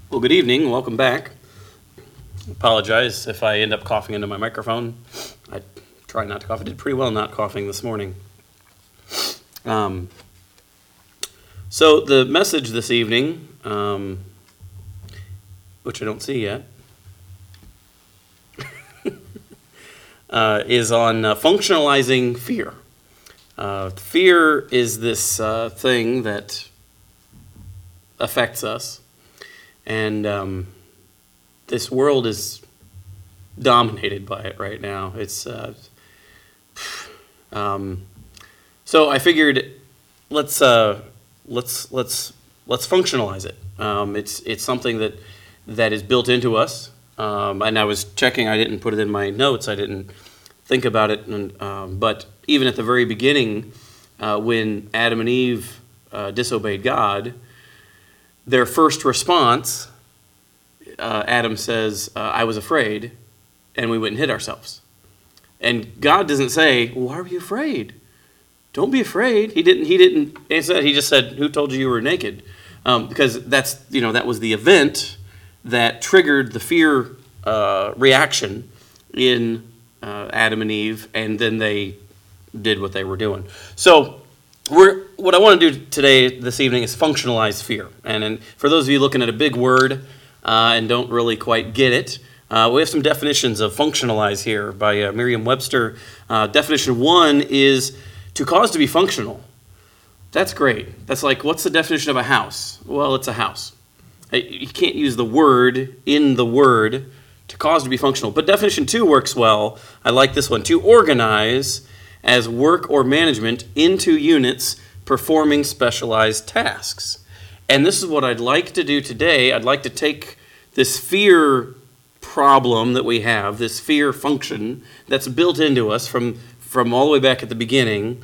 Well, good evening. Welcome back. Apologize if I end up coughing into my microphone. I try not to cough. I did pretty well not coughing this morning. So the message this evening, which I don't see yet, is on functionalizing fear. Fear is this thing that affects us. And this world is dominated by it right now. It's so I figured let's functionalize it. It's something that is built into us. And I was checking. I didn't put it in my notes. I didn't think about it. But even at the very beginning, when Adam and Eve disobeyed God, their first response, Adam says, "I was afraid," and we went and hid ourselves. And God doesn't say, "Well, why were you afraid? Don't be afraid." He didn't answer that. He just said, "Who told you were naked?" Because that was the event that triggered the fear reaction in Adam and Eve, and then they did what they were doing. So what I want to do this evening is functionalize fear. And for those of you looking at a big word and don't really quite get it, we have some definitions of functionalize here by Merriam-Webster. Definition 1 is to cause to be functional. That's great. That's like, what's the definition of a house? Well, it's a house. You can't use the word in the word to cause to be functional. But definition 2 works well. I like this one. To organize as work or management into units performing specialized tasks. And this is what I'd like to do today. I'd like to take this fear problem that we have, this fear function that's built into us from all the way back at the beginning.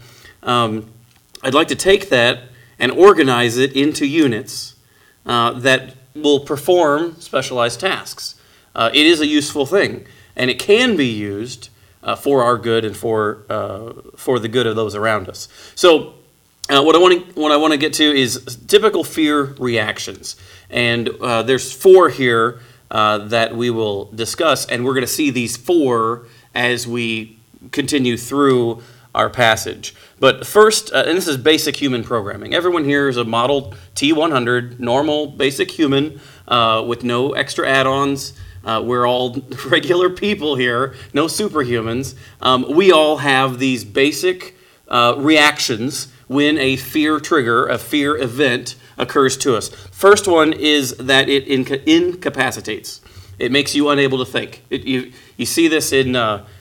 I'd like to take that and organize it into units that will perform specialized tasks. It is a useful thing, and it can be used for our good and for the good of those around us. So what I want to get to is typical fear reactions, and there's 4 here that we will discuss, and we're going to see these 4 as we continue through our passage. But first, and this is basic human programming. Everyone here is a Model T100, normal, basic human with no extra add-ons. We're all regular people here, no superhumans. We all have these basic reactions when a fear trigger, a fear event occurs to us. First one is that it incapacitates. It makes you unable to think. You see this in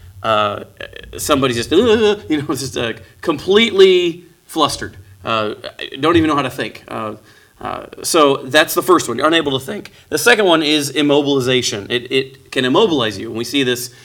somebody just completely flustered. Don't even know how to think. So that's the first one. You're unable to think. The second one is immobilization. It can immobilize you. And we see this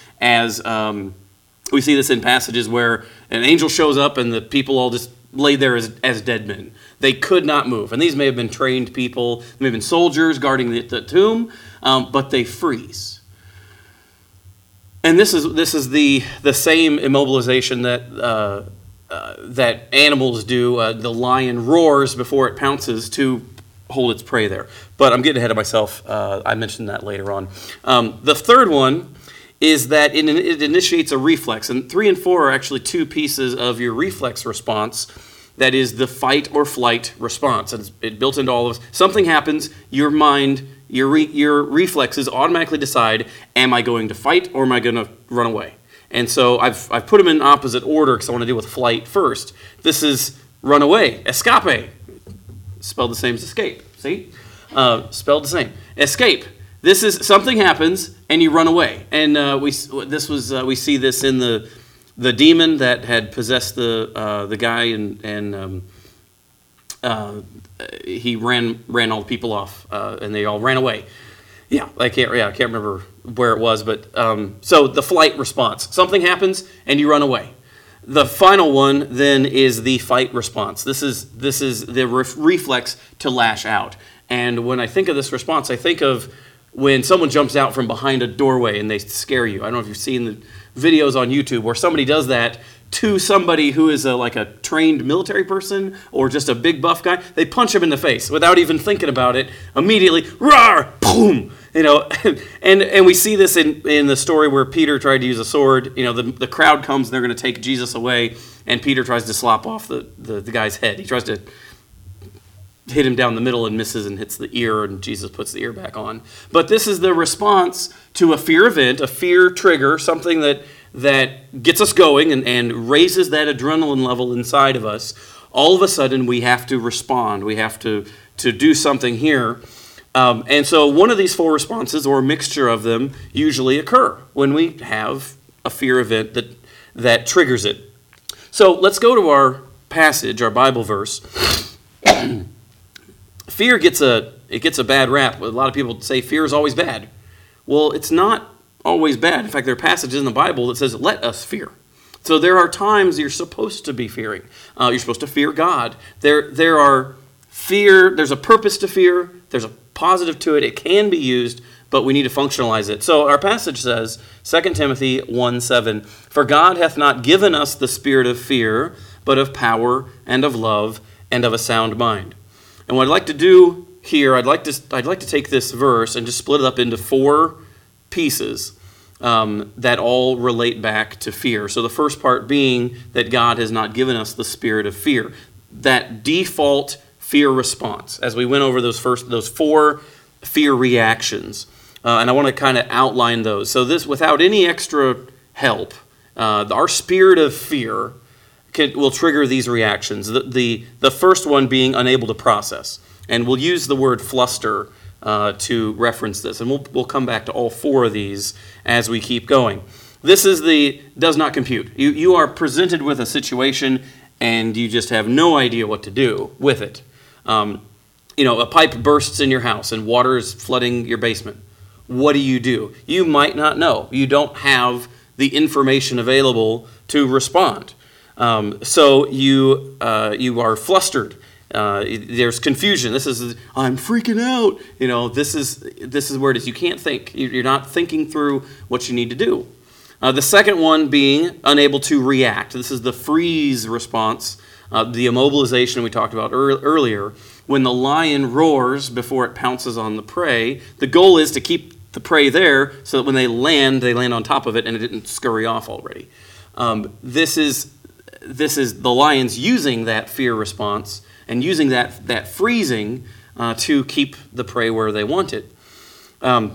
in passages where an angel shows up and the people all just lay there as dead men. They could not move. And these may have been trained people, may have been soldiers guarding the tomb, but they freeze. And this is the same immobilization that animals do. The lion roars before it pounces to hold its prey there. But I'm getting ahead of myself. I mentioned that later on. The third one is that it initiates a reflex. And 3 and 4 are actually 2 pieces of your reflex response. That is the fight or flight response. And it's built into all of us. Something happens, your mind, your reflexes automatically decide, am I going to fight or am I going to run away? And so I've put them in opposite order because I want to deal with flight first. This is run away, escape, spelled the same as escape. See, spelled the same. Escape. This is something happens and you run away. And we see this in the demon that had possessed the guy and he ran all the people off and they all ran away. I can't remember where it was, but so the flight response. Something happens and you run away. The final one then is the fight response. This is the reflex to lash out. And when I think of this response, I think of when someone jumps out from behind a doorway and they scare you. I don't know if you've seen the videos on YouTube where somebody does that to somebody who is like a trained military person or just a big buff guy, they punch him in the face without even thinking about it. Immediately, roar, boom, and we see this in the story where Peter tried to use a sword. The crowd comes and they're going to take Jesus away, and Peter tries to slop off the guy's head. He tries to hit him down the middle and misses and hits the ear, and Jesus puts the ear back on. But this is the response to a fear event, a fear trigger, something that gets us going and raises that adrenaline level inside of us. All of a sudden, we have to respond. We have to do something here. And so one of these four responses, or a mixture of them, usually occur when we have a fear event that triggers it. So let's go to our passage, our Bible verse. Fear gets a bad rap. A lot of people say fear is always bad. Well, it's not always bad. In fact, there are passages in the Bible that says, let us fear. So there are times you're supposed to be fearing. You're supposed to fear God. There's a purpose to fear. There's a positive to it. It can be used, but we need to functionalize it. So our passage says, 2 Timothy 1:7, "For God hath not given us the spirit of fear, but of power and of love and of a sound mind." And what I'd like to do here, I'd like to take this verse and just split it up into four pieces that all relate back to fear. So the first part being that God has not given us the spirit of fear, that default fear response. As we went over those four fear reactions, and I want to kind of outline those. So this, without any extra help, our spirit of fear will trigger these reactions. The first one being unable to process, and we'll use the word fluster to reference this, and we'll come back to all four of these as we keep going. This is the does not compute. You are presented with a situation, and you just have no idea what to do with it. A pipe bursts in your house, and water is flooding your basement. What do? You might not know. You don't have the information available to respond. So you are flustered. There's confusion. I'm freaking out. This is where it is. You can't think. You're not thinking through what you need to do. The second one being unable to react. This is the freeze response, the immobilization we talked about earlier. When the lion roars before it pounces on the prey, the goal is to keep the prey there so that when they land on top of it and it didn't scurry off already. This is the lions using that fear response and using that freezing to keep the prey where they want it. And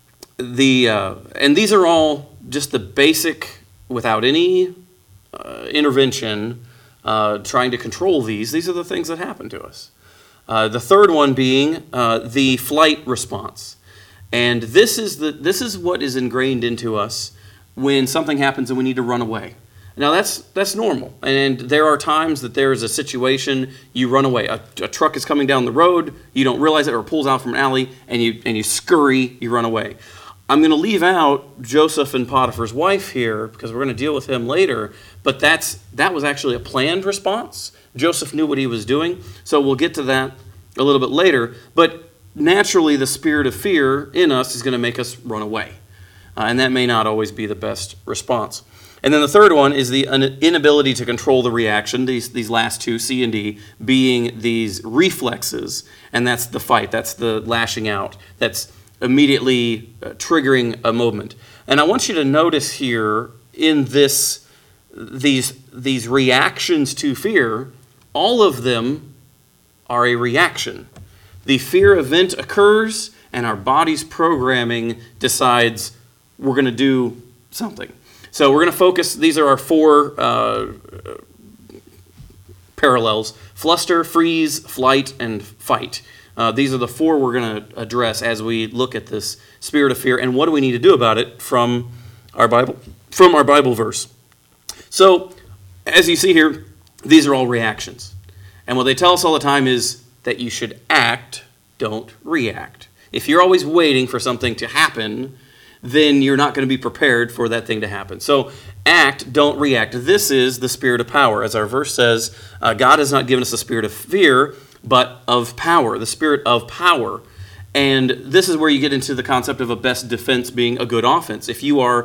these are all just the basic, without any intervention, trying to control these. These are the things that happen to us. The third one being the flight response. And this is what is ingrained into us when something happens and we need to run away. Now that's normal, and there are times that there is a situation you run away. A truck is coming down the road, you don't realize it, or pulls out from an alley, and you scurry, you run away. I'm going to leave out Joseph and Potiphar's wife here because we're going to deal with him later, but that was actually a planned response. Joseph knew what he was doing, so we'll get to that a little bit later. But naturally, the spirit of fear in us is going to make us run away, and that may not always be the best response. And then the third one is the inability to control the reaction, these last two, C and D, being these reflexes, and that's the fight, that's the lashing out, that's immediately triggering a movement. And I want you to notice here in these reactions to fear, all of them are a reaction. The fear event occurs, and our body's programming decides we're going to do something. So we're going to focus, these are our four parallels: fluster, freeze, flight, and fight. These are the four we're going to address as we look at this spirit of fear, and what do we need to do about it from our Bible verse. So, as you see here, these are all reactions. And what they tell us all the time is that you should act, don't react. If you're always waiting for something to happen, then you're not going to be prepared for that thing to happen. So act, don't react. This is the spirit of power. As our verse says, God has not given us the spirit of fear, but of power, the spirit of power. And this is where you get into the concept of a best defense being a good offense. If you are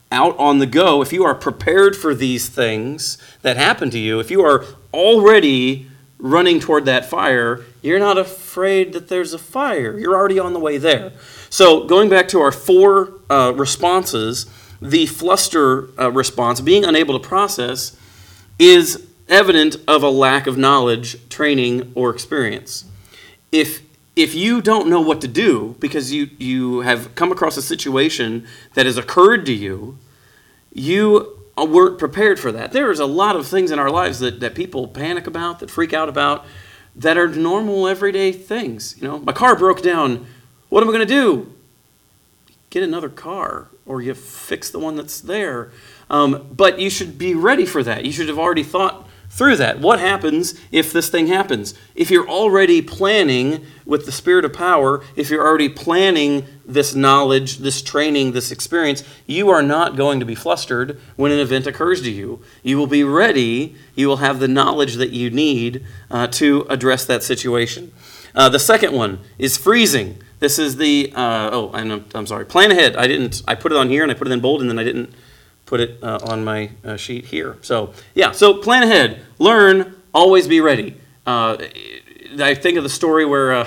out on the go, if you are prepared for these things that happen to you, if you are already running toward that fire, you're not afraid that there's a fire. You're already on the way there. So going back to our 4 responses, the fluster response, being unable to process, is evident of a lack of knowledge, training, or experience. If you don't know what to do because you have come across a situation that has occurred to you, you weren't prepared for that. There's a lot of things in our lives that people panic about, that freak out about, that are normal, everyday things. My car broke down. What am I going to do? Get another car, or you fix the one that's there. But you should be ready for that. You should have already thought through that. What happens if this thing happens? If you're already planning with the Spirit of power, if you're already planning this knowledge, this training, this experience, you are not going to be flustered when an event occurs to you. You will be ready. You will have the knowledge that you need to address that situation. The second one is freezing. This is the, I'm sorry, plan ahead. I put it on here and I put it in bold and then I didn't put it on my sheet here. So plan ahead, learn, always be ready. I think of the story where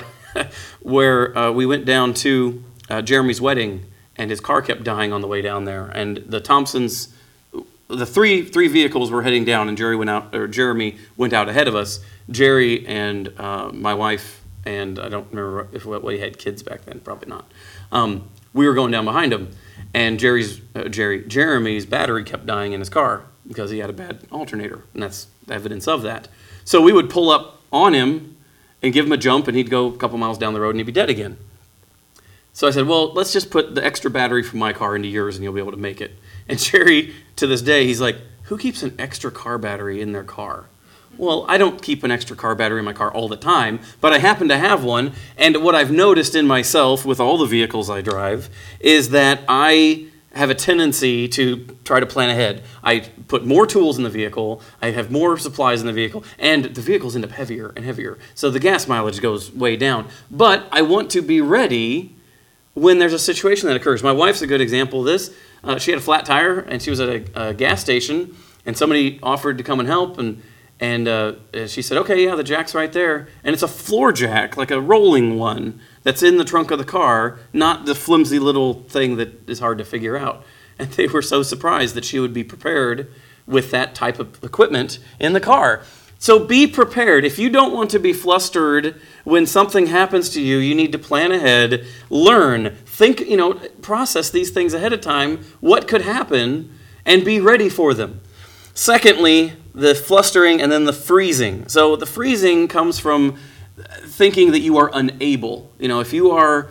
we went down to Jeremy's wedding and his car kept dying on the way down there. And the Thompsons, the three vehicles were heading down and Jeremy went out ahead of us. Jerry and my wife, and I don't remember if we had kids back then, probably not. We were going down behind him. And Jeremy's battery kept dying in his car because he had a bad alternator, and that's evidence of that. So we would pull up on him and give him a jump, and he'd go a couple miles down the road, and he'd be dead again. So I said, well, let's just put the extra battery from my car into yours, and you'll be able to make it. And Jerry, to this day, he's like, who keeps an extra car battery in their car? Well, I don't keep an extra car battery in my car all the time, but I happen to have one. And what I've noticed in myself with all the vehicles I drive is that I have a tendency to try to plan ahead. I put more tools in the vehicle, I have more supplies in the vehicle, and the vehicles end up heavier and heavier. So the gas mileage goes way down. But I want to be ready when there's a situation that occurs. My wife's a good example of this. She had a flat tire, and she was at a gas station, and somebody offered to come and help, and she said, okay, yeah, the jack's right there. And it's a floor jack, like a rolling one, that's in the trunk of the car, not the flimsy little thing that is hard to figure out. And they were so surprised that she would be prepared with that type of equipment in the car. So be prepared. If you don't want to be flustered when something happens to you, you need to plan ahead, learn, think, process these things ahead of time, what could happen, and be ready for them. Secondly, the flustering and then the freezing. So the freezing comes from thinking that you are unable. If you are,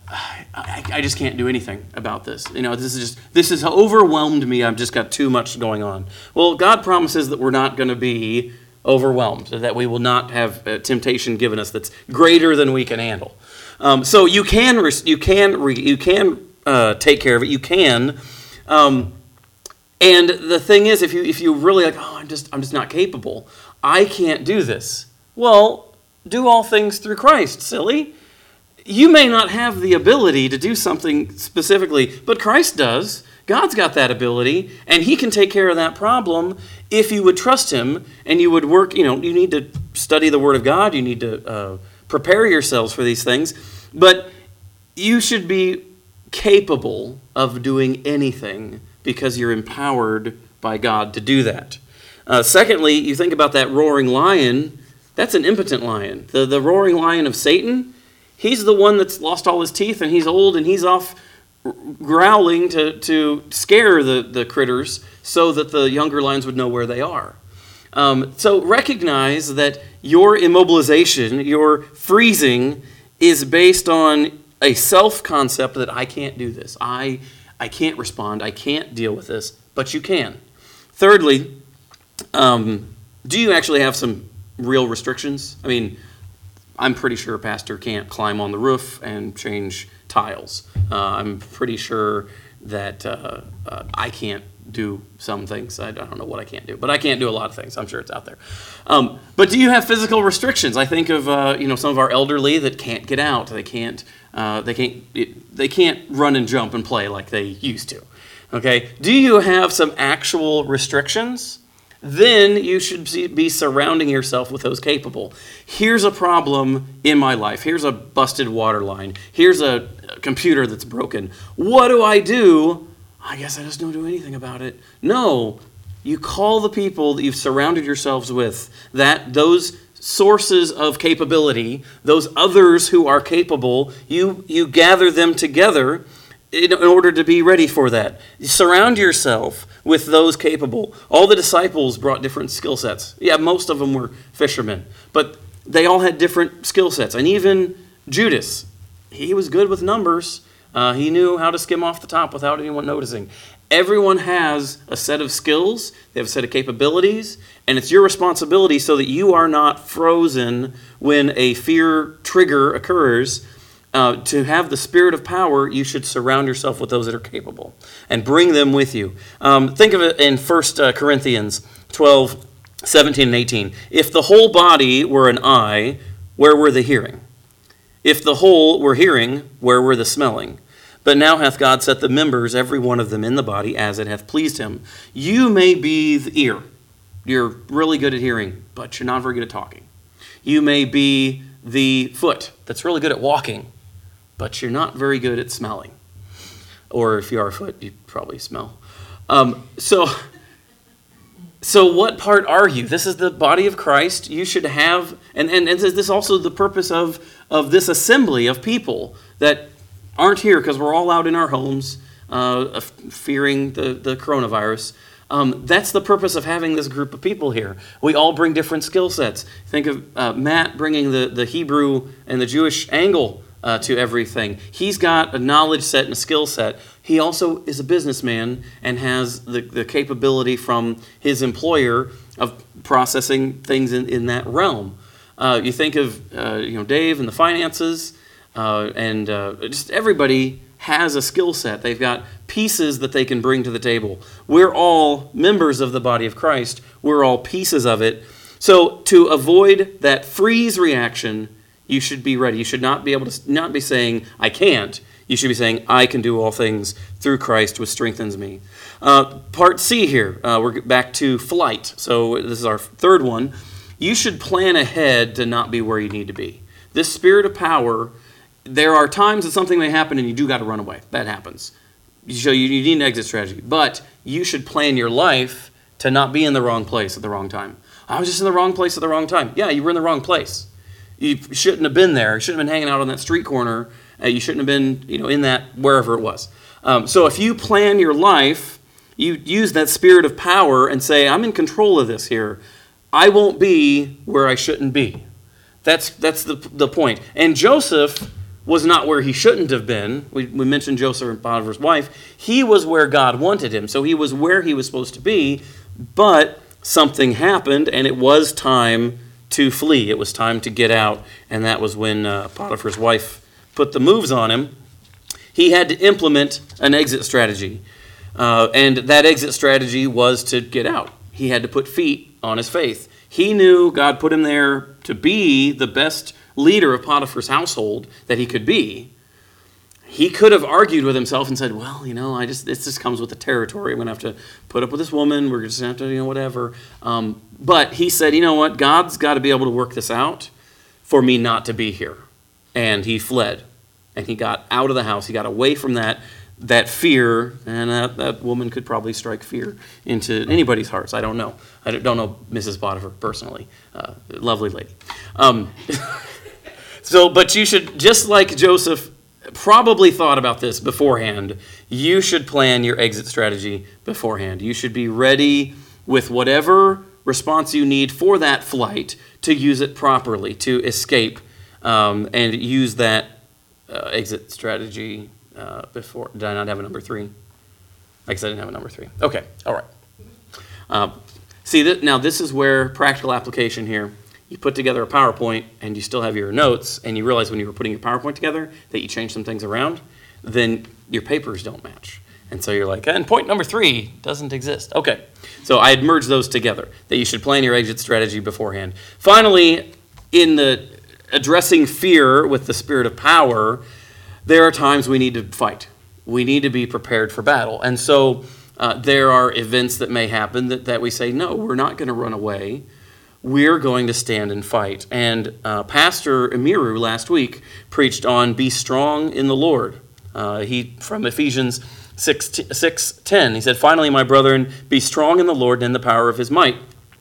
I just can't do anything about this. This has overwhelmed me. I've just got too much going on. Well, God promises that we're not going to be overwhelmed, that we will not have temptation given us that's greater than we can handle. So you can take care of it. You can. And the thing is, if you really like, I'm just not capable. I can't do this. Well, do all things through Christ, silly. You may not have the ability to do something specifically, but Christ does. God's got that ability, and he can take care of that problem if you would trust him and you would work. You need to study the Word of God. You need to prepare yourselves for these things. But you should be capable of doing anything because you're empowered by God to do that. Secondly, you think about that roaring lion. That's an impotent lion. The roaring lion of Satan, he's the one that's lost all his teeth and he's old and he's off growling to scare the critters so that the younger lions would know where they are. So recognize that your immobilization, your freezing, is based on a self-concept that I can't do this. I can't respond. I can't deal with this, but you can. Thirdly, do you actually have some real restrictions? I mean, I'm pretty sure a pastor can't climb on the roof and change tiles. I'm pretty sure that I can't do some things. I don't know what I can't do, but I can't do a lot of things. I'm sure it's out there. But do you have physical restrictions? I think of some of our elderly that can't get out. They can't run and jump and play like they used to. Okay? Do you have some actual restrictions? Then you should be surrounding yourself with those capable. Here's a problem in my life. Here's a busted water line. Here's a computer that's broken. What do? I guess I just don't do anything about it. No, you call the people that you've surrounded yourselves with, that those sources of capability, those others who are capable, you gather them together in order to be ready for that. You surround yourself with those capable. All the disciples brought different skill sets. Yeah, most of them were fishermen, but they all had different skill sets. And even Judas, he was good with numbers. He knew how to skim off the top without anyone noticing. Everyone has a set of skills, they have a set of capabilities, and it's your responsibility so that you are not frozen when a fear trigger occurs. To have the spirit of power, you should surround yourself with those that are capable and bring them with you. Think of it in 1 Corinthians 12, 17 and 18. If the whole body were an eye, where were the hearing? If the whole were hearing, where were the smelling? But now hath God set the members, every one of them, in the body, as it hath pleased him. You may be the ear. You're really good at hearing, but you're not very good at talking. You may be the foot that's really good at walking, but you're not very good at smelling. Or if you are a foot, you probably smell. So what part are you? This is the body of Christ. You should have, and this is also the purpose of this assembly of people that aren't here because we're all out in our homes fearing the coronavirus. That's the purpose of having this group of people here. We all bring different skill sets. Think of Matt bringing the Hebrew and the Jewish angle to everything. He's got a knowledge set and a skill set. He also is a businessman and has the capability from his employer of processing things in that realm. You think of Dave and the finances, and just everybody has a skill set. They've got pieces that they can bring to the table. We're all members of the body of Christ. We're all pieces of it. So to avoid that freeze reaction, you should be ready. You should not be able to not be saying, I can't. You should be saying, I can do all things through Christ, which strengthens me. Part C here, we're back to flight. So this is our third one. You should plan ahead to not be where you need to be. This spirit of power, there are times that something may happen and you do got to run away. That happens. So you need an exit strategy. But you should plan your life to not be in the wrong place at the wrong time. I was just in the wrong place at the wrong time. Yeah, you were in the wrong place. You shouldn't have been there. You shouldn't have been hanging out on that street corner. You shouldn't have been, in that wherever it was. So if you plan your life, you use that spirit of power and say, I'm in control of this here. I won't be where I shouldn't be. That's the point. And Joseph was not where he shouldn't have been. We mentioned Joseph and Potiphar's wife. He was where God wanted him. So he was where he was supposed to be, but something happened and it was time to flee. It was time to get out, and that was when Potiphar's wife put the moves on him. He had to implement an exit strategy, and that exit strategy was to get out. He had to put feet on his faith. He knew God put him there to be the best leader of Potiphar's household that he could be. He could have argued with himself and said, well, this just comes with the territory. I'm going to have to put up with this woman. We're just going to have to, whatever. But he said, you know what? God's got to be able to work this out for me not to be here. And he fled. And he got out of the house. He got away from that fear. And that woman could probably strike fear into anybody's hearts. I don't know. I don't know Mrs. Potiphar personally. Lovely lady. But you should, just like Joseph probably thought about this beforehand, you should plan your exit strategy beforehand. You should be ready with whatever response you need for that flight to use it properly, to escape, and use that exit strategy before. Did I not have a number 3? I guess I didn't have a number 3. Okay, all right. Now this is where practical application here. You put together a PowerPoint and you still have your notes, and you realize when you were putting your PowerPoint together that you changed some things around, then your papers don't match. And so you're like, and point number 3 doesn't exist. Okay, so I had merged those together, that you should plan your exit strategy beforehand. Finally, in the addressing fear with the spirit of power, there are times we need to fight. we need to be prepared for battle. And so there are events that may happen that we say, no, we're not going to run away. We're going to stand and fight. And Pastor Emiru last week preached on be strong in the Lord. From Ephesians 6:10, he said, finally, my brethren, be strong in the Lord and in the power of his might.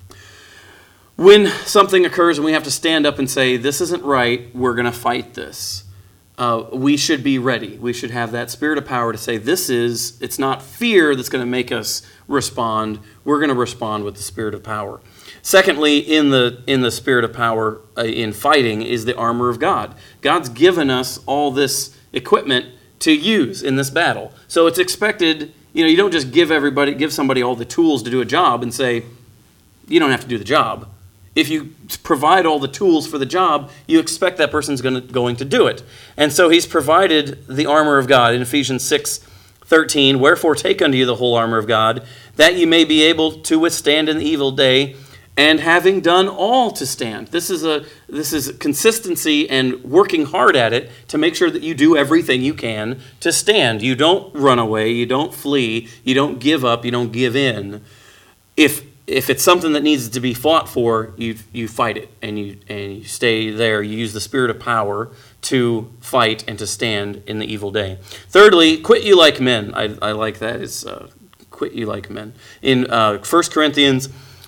When something occurs and we have to stand up and say, this isn't right, we're going to fight this. We should be ready. We should have that spirit of power to say, it's not fear that's going to make us respond. We're going to respond with the spirit of power. Secondly, in the spirit of power in fighting is the armor of God. God's given us all this equipment to use in this battle. So it's expected, you don't just give somebody all the tools to do a job and say, you don't have to do the job. If you provide all the tools for the job, you expect that person's going to do it. And so he's provided the armor of God in Ephesians 6:13, wherefore take unto you the whole armor of God, that you may be able to withstand in the evil day, and having done all to stand. This is consistency and working hard at it to make sure that you do everything you can to stand. You don't run away, you don't flee, you don't give up, you don't give in. If it's something that needs to be fought for, you fight it and you stay there. You use the spirit of power to fight and to stand in the evil day. Thirdly, quit you like men. I like that. It's quit you like men. In 1 Corinthians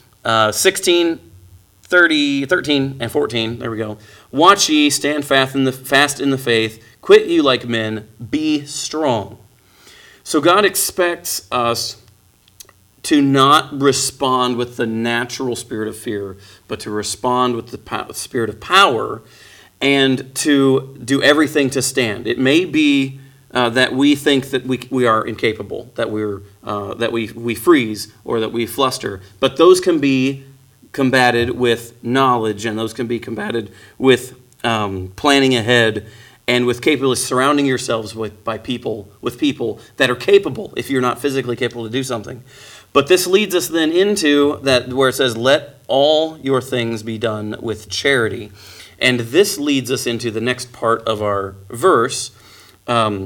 16, 13 and 14, there we go. Watch ye, stand fast in the faith, quit you like men, be strong. So God expects us to not respond with the natural spirit of fear, but to respond with the spirit of power and to do everything to stand. It may be that we think that we are incapable, that we freeze or that we fluster, but those can be combated with knowledge, and those can be combated with planning ahead and with capability, surrounding yourselves with people that are capable if you're not physically capable to do something. But this leads us then into that where it says, let all your things be done with charity. And this leads us into the next part of our verse. God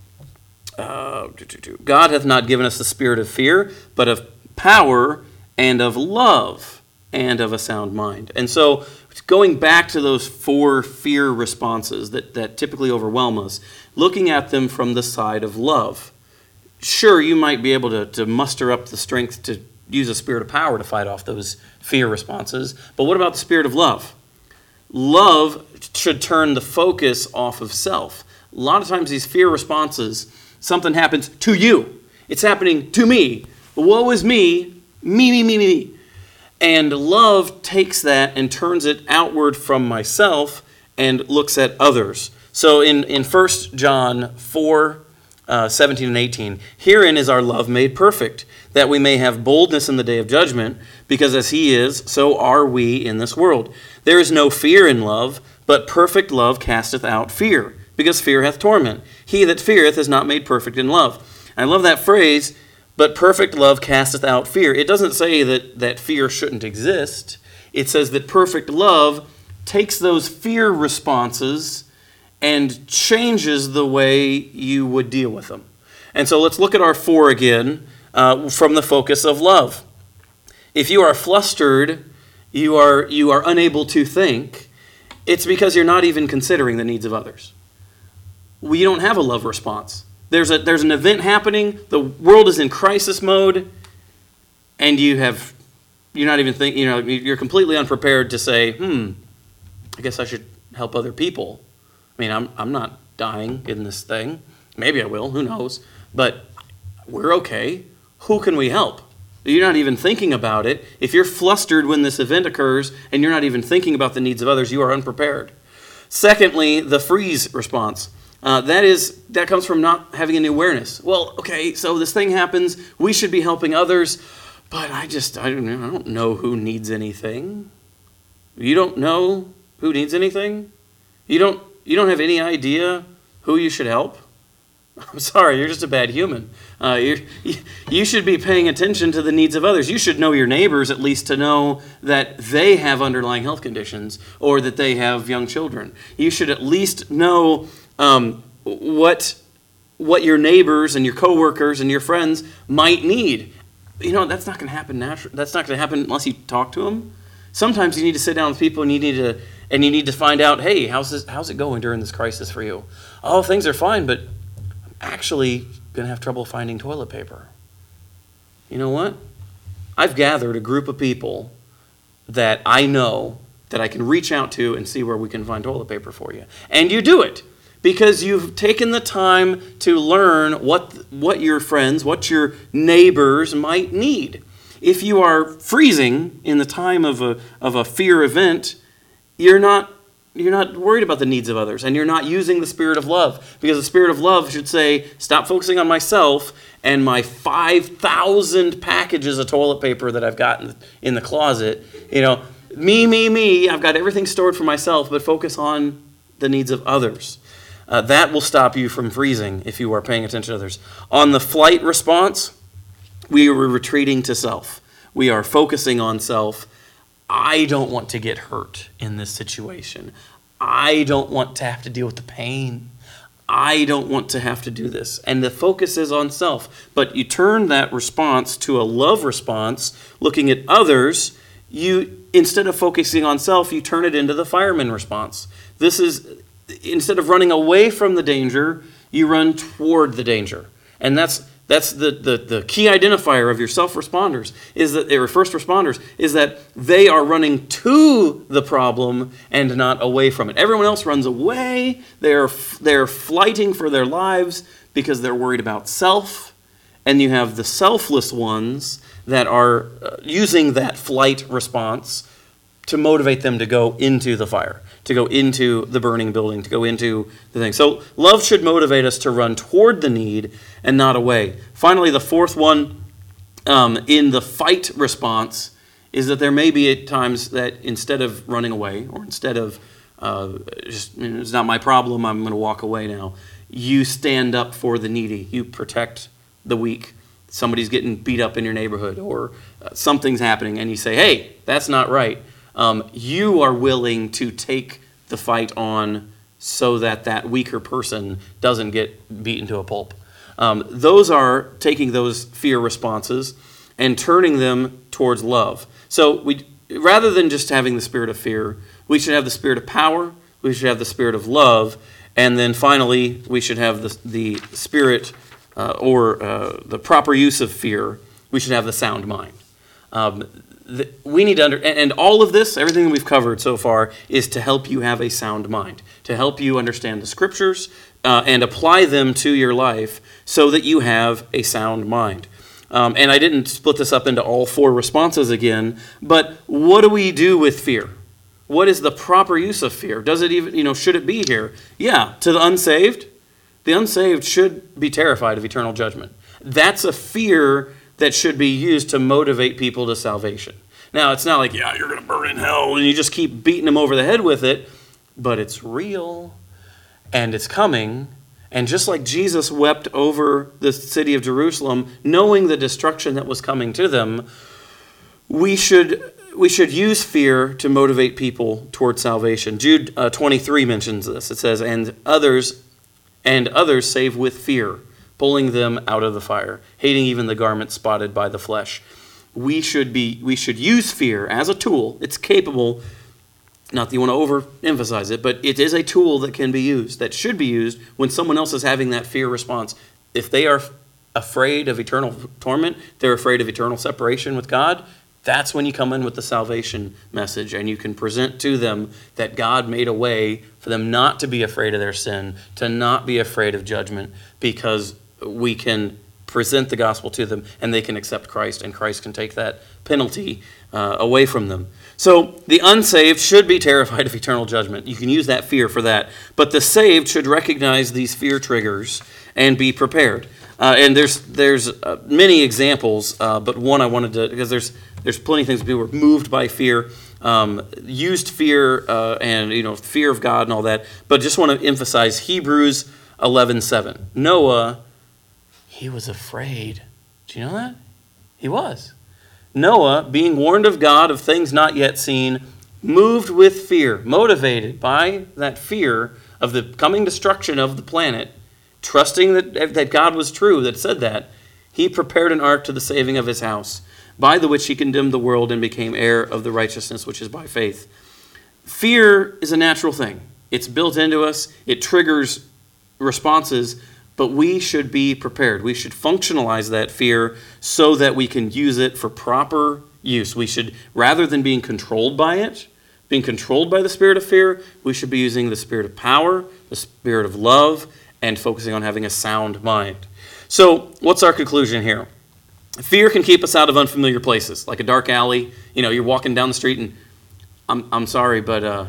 hath not given us the spirit of fear, but of power and of love and of a sound mind. And so going back to those 4 fear responses that typically overwhelm us, looking at them from the side of love. Sure, you might be able to muster up the strength to use a spirit of power to fight off those fear responses, but what about the spirit of love? Love should turn the focus off of self. A lot of times these fear responses, something happens to you. It's happening to me. Woe is me, me. And love takes that and turns it outward from myself and looks at others. So in 1 John 4, 17 and 18, herein is our love made perfect, that we may have boldness in the day of judgment, because as he is, so are we in this world. There is no fear in love, but perfect love casteth out fear, because fear hath torment. He that feareth is not made perfect in love. I love that phrase, but perfect love casteth out fear. It doesn't say that fear shouldn't exist. It says that perfect love takes those fear responses and changes the way you would deal with them. And so let's look at our 4 again from the focus of love. If you are flustered, you are unable to think, it's because you're not even considering the needs of others. We don't have a love response. There's an event happening, the world is in crisis mode, and you're not even thinking, you're completely unprepared to say, I guess I should help other people. I mean, I'm not dying in this thing. Maybe I will, who knows? But we're okay. Who can we help? You're not even thinking about it. If you're flustered when this event occurs and you're not even thinking about the needs of others, you are unprepared. Secondly, the freeze response. That comes from not having any awareness. Well, okay, so this thing happens. We should be helping others, but I don't know who needs anything. You don't know who needs anything? You don't have any idea who you should help? I'm sorry, you're just a bad human. You should be paying attention to the needs of others. You should know your neighbors at least to know that they have underlying health conditions or that they have young children. You should at least know what what your neighbors and your coworkers and your friends might need. That's not going to happen naturally. That's not going to happen unless you talk to them. Sometimes you need to sit down with people and you need to find out, hey, how's it going during this crisis for you? Oh, things are fine, but I'm actually going to have trouble finding toilet paper. You know what? I've gathered a group of people that I know that I can reach out to and see where we can find toilet paper for you. And you do it because you've taken the time to learn what your friends, what your neighbors might need. If you are freezing in the time of a fear event, you're not worried about the needs of others, and you're not using the spirit of love, because the spirit of love should say, stop focusing on myself and my 5,000 packages of toilet paper that I've got in the closet. Me, I've got everything stored for myself, but focus on the needs of others. That will stop you from freezing if you are paying attention to others. On the flight response, we are retreating to self. We are focusing on self. I don't want to get hurt in this situation. I don't want to have to deal with the pain. I don't want to have to do this. And the focus is on self. But you turn that response to a love response, looking at others. Instead of focusing on self, you turn it into the fireman response. This is, instead of running away from the danger, you run toward the danger. And that's the key identifier of your self-responders, or first responders, is that they are running to the problem and not away from it. Everyone else runs away. They're flighting for their lives because they're worried about self. And you have the selfless ones that are using that flight response to motivate them to go into the fire, to go into the burning building, to go into the thing. So love should motivate us to run toward the need and not away. Finally, the fourth one in the fight response is that there may be at times that instead of running away, or instead of it's not my problem, I'm going to walk away now, you stand up for the needy. You protect the weak. Somebody's getting beat up in your neighborhood, or something's happening, and you say, hey, that's not right. You are willing to take the fight on so that weaker person doesn't get beaten to a pulp. Those are taking those fear responses and turning them towards love. So rather than just having the spirit of fear, we should have the spirit of power, we should have the spirit of love, and then finally we should have the spirit the proper use of fear. We should have the sound mind. We need to and all of this, everything that we've covered so far, is to help you have a sound mind, to help you understand the scriptures and apply them to your life so that you have a sound mind. And I didn't split this up into all four responses again, but what do we do with fear? What is the proper use of fear? Does it even, should it be here? Yeah, to the unsaved should be terrified of eternal judgment. That's a fear that should be used to motivate people to salvation. Now, it's not like, yeah, you're going to burn in hell, and you just keep beating them over the head with it, but it's real, and it's coming. And just like Jesus wept over the city of Jerusalem, knowing the destruction that was coming to them, we should use fear to motivate people toward salvation. Jude 23 mentions this. It says, and others save with fear, pulling them out of the fire, hating even the garment spotted by the flesh. We should use fear as a tool. It's capable, not that you want to overemphasize it, but it is a tool that can be used, that should be used when someone else is having that fear response. If they are afraid of eternal torment, they're afraid of eternal separation with God, that's when you come in with the salvation message, and you can present to them that God made a way for them not to be afraid of their sin, to not be afraid of judgment, because we can present the gospel to them and they can accept Christ, and Christ can take that penalty away from them. So the unsaved should be terrified of eternal judgment. You can use that fear for that. But the saved should recognize these fear triggers and be prepared. And there's many examples, but one I wanted to, because there's plenty of things people were moved by fear, used fear, and fear of God and all that. But just want to emphasize Hebrews 11:7. Noah, he was afraid. Do you know that? He was. Noah, being warned of God of things not yet seen, moved with fear, motivated by that fear of the coming destruction of the planet, trusting that God was true, that said that, he prepared an ark to the saving of his house, by the which he condemned the world and became heir of the righteousness which is by faith. Fear is a natural thing. It's built into us. It triggers responses, but we should be prepared. We should functionalize that fear so that we can use it for proper use. We should, rather than being controlled by it, being controlled by the spirit of fear, we should be using the spirit of power, the spirit of love, and focusing on having a sound mind. So, what's our conclusion here? Fear can keep us out of unfamiliar places, like a dark alley. You're walking down the street and, I'm sorry, but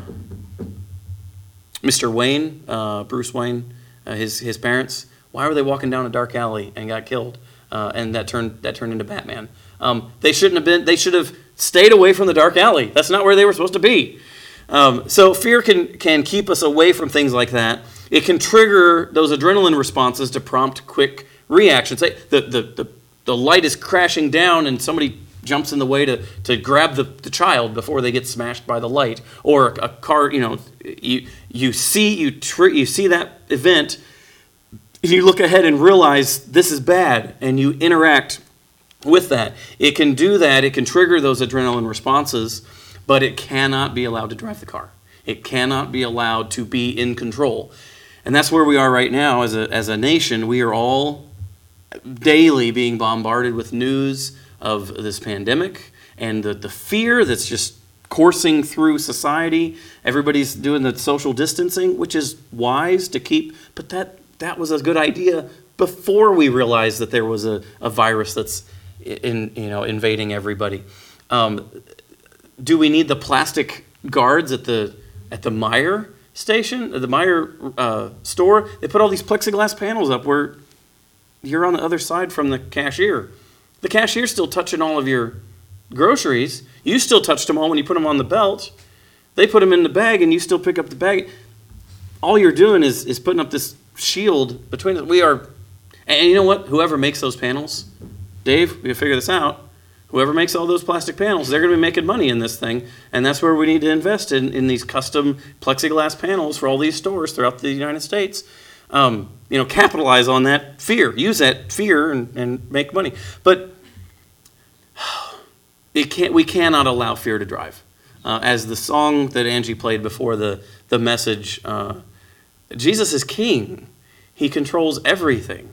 Mr. Wayne, Bruce Wayne, his parents, why were they walking down a dark alley and got killed? And that turned into Batman. They should have stayed away from the dark alley. That's not where they were supposed to be. So fear can keep us away from things like that. It can trigger those adrenaline responses to prompt quick reactions. The light is crashing down and somebody jumps in the way to grab the child before they get smashed by the light, or a car. You see that event, you look ahead and realize this is bad, and you interact with that. It can do that. It can trigger those adrenaline responses, but it cannot be allowed to drive the car. It cannot be allowed to be in control. And that's where we are right now as a nation. We are all daily being bombarded with news of this pandemic and the fear that's just coursing through society. Everybody's doing the social distancing, which is wise to keep, but that was a good idea before we realized that there was a virus that's invading everybody. Do we need the plastic guards at the Meijer station, the Meijer store? They put all these plexiglass panels up where you're on the other side from the cashier. The cashier's still touching all of your groceries. You still touched them all when you put them on the belt. They put them in the bag and you still pick up the bag. All you're doing is putting up this shield between us. And you know what? Whoever makes those panels, Dave, we can figure this out. Whoever makes all those plastic panels, they're going to be making money in this thing. And that's where we need to invest in these custom plexiglass panels for all these stores throughout the United States. Capitalize on that fear. Use that fear and make money. But we cannot allow fear to drive. As the song that Angie played before the message, Jesus is king. He controls everything.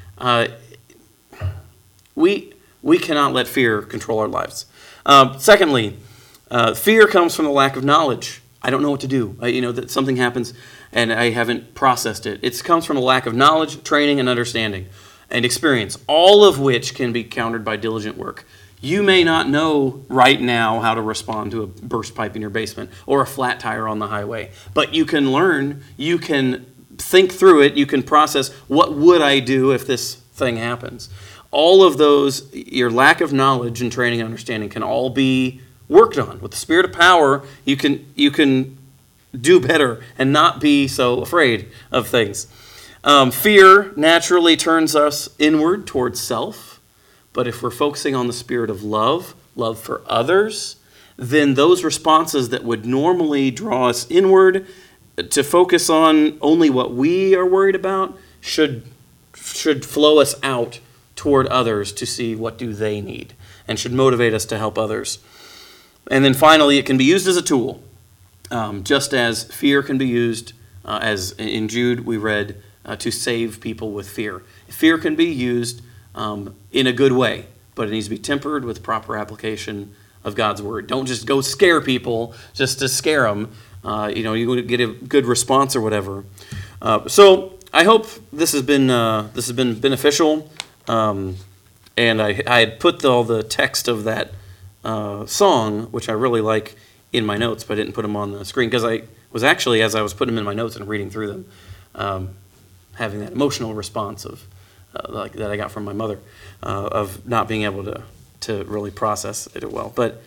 We cannot let fear control our lives. Secondly, fear comes from the lack of knowledge. I don't know what to do. That something happens and I haven't processed it. It comes from a lack of knowledge, training, and understanding, and experience, all of which can be countered by diligent work. You may not know right now how to respond to a burst pipe in your basement or a flat tire on the highway, but you can learn, you can think through it, you can process, what would I do if this thing happens? All of those, your lack of knowledge and training and understanding can all be worked on. With the spirit of power, you can do better and not be so afraid of things. Fear naturally turns us inward towards self, but if we're focusing on the spirit of love for others, then those responses that would normally draw us inward to focus on only what we are worried about should flow us out toward others to see what do they need and should motivate us to help others. And then finally, it can be used as a tool, just as fear can be used, as in Jude we read, to save people with fear. Fear can be used in a good way, but it needs to be tempered with proper application of God's word. Don't just go scare people just to scare them. You get a good response or whatever. So I hope this has been beneficial. And I had put all the text of that song, which I really like, in my notes, but I didn't put them on the screen because I was actually, as I was putting them in my notes and reading through them, having that emotional response of like that I got from my mother of not being able to really process it well. But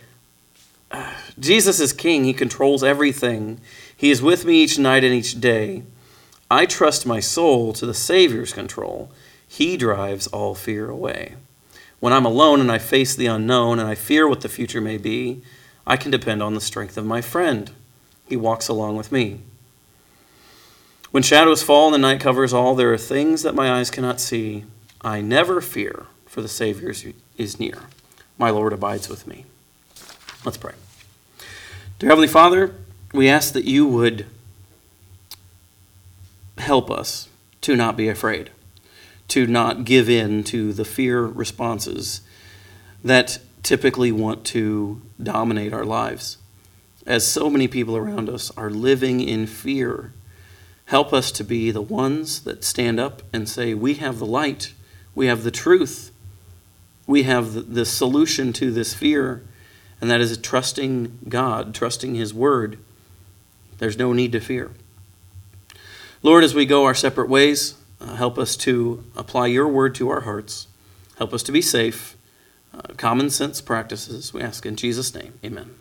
Jesus is king. He controls everything. He is with me each night and each day. I trust my soul to the Savior's control. He drives all fear away. When I'm alone and I face the unknown and I fear what the future may be, I can depend on the strength of my friend. He walks along with me. When shadows fall and the night covers all, there are things that my eyes cannot see. I never fear, for the Savior is near. My Lord abides with me. Let's pray. Dear Heavenly Father, we ask that you would help us to not be afraid, to not give in to the fear responses that typically want to dominate our lives. As so many people around us are living in fear, help us to be the ones that stand up and say, we have the light, we have the truth, we have the solution to this fear, and that is trusting God, trusting His Word. There's no need to fear. Lord, as we go our separate ways, help us to apply your word to our hearts. Help us to be safe. Common sense practices, we ask in Jesus' name. Amen.